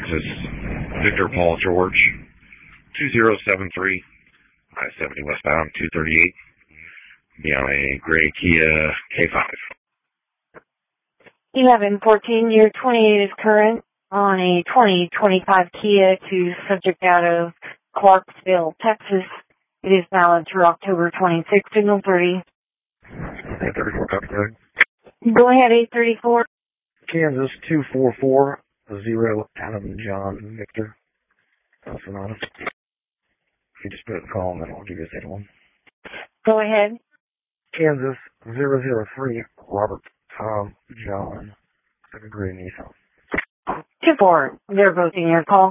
Texas, Victor Paul George, 2073, I-70 westbound, 238. Be on a gray Kia K5. 1114, year 28 is current on a 2025 Kia to subject out of Clarksville, Texas. It is valid through October 26, signal 30. 834, copy that. Go ahead, 834. Kansas 2440, Adam John Victor, Sonata. If you just put a call and then I'll give you a second one. Go ahead. Kansas 003, Robert Tom John, second grade Nissan. 2-4. They're both in your call.